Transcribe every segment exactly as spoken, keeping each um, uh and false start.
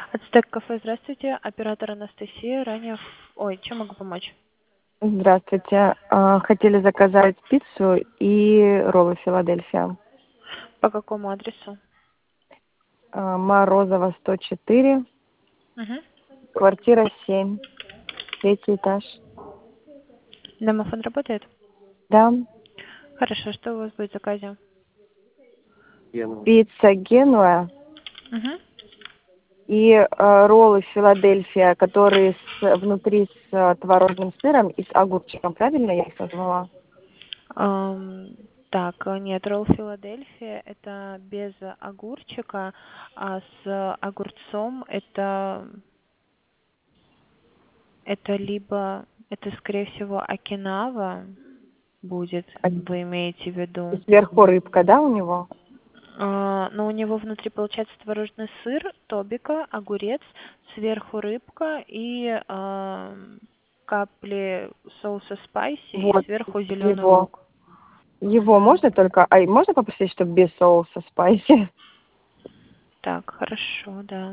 Ацтек кафе, здравствуйте. Оператор Анастасия. Ранее... Ой, чем могу помочь? Здравствуйте. А, Хотели заказать пиццу и роллы Филадельфия. По какому адресу? А, Морозова, сто четыре, Угу. квартира семь, третий этаж. Домофон работает? Да. Хорошо, что у вас будет в заказе? Пицца Генуа Угу. и а, роллы Филадельфия, которые с, внутри с а, творожным сыром и с огурчиком. Правильно я их назвала? Ам, так, э, нет, ролл Филадельфия это без огурчика, а с огурцом это это либо это скорее всего окинава будет, А, вы имеете в и виду. сверху рыбка, да, у него? А, но у него внутри получается творожный сыр, тобика, огурец, сверху рыбка и а, капли соуса спайси и Вот сверху зеленый его. лук. Его Мгм. можно только... А можно попросить, чтобы без соуса спайси? Так, хорошо, да.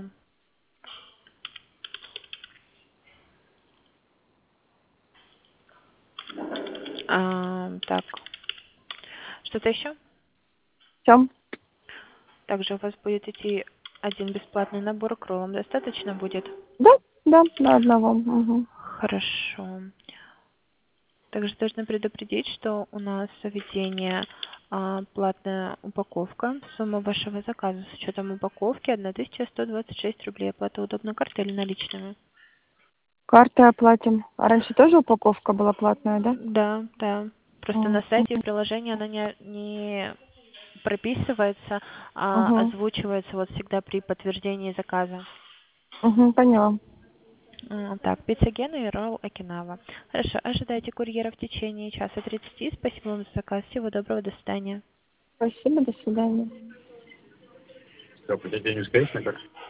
А, так, что-то еще? Все? Также у вас будет идти один бесплатный набор к роллам. Достаточно будет? Да, да, на одного. Мгм. Хорошо. Также должны предупредить, что у нас заведение а, платная упаковка. Сумма вашего заказа с учетом упаковки тысяча сто двадцать шесть рублей. Оплата удобно картой или наличными? Картой оплатим. А раньше тоже упаковка была платная, да? Да, да. Просто на М, сайте и мгм, приложении она не, не прописывается, а мгм, озвучивается вот всегда при подтверждении заказа. мгм, поняла. М, Так, пицца Гена и ролл Окинава. Хорошо, ожидайте курьера в течение часа тридцати. Спасибо вам за заказ. Всего доброго, до свидания. Спасибо, до свидания. Что, по тебе не скорее, как?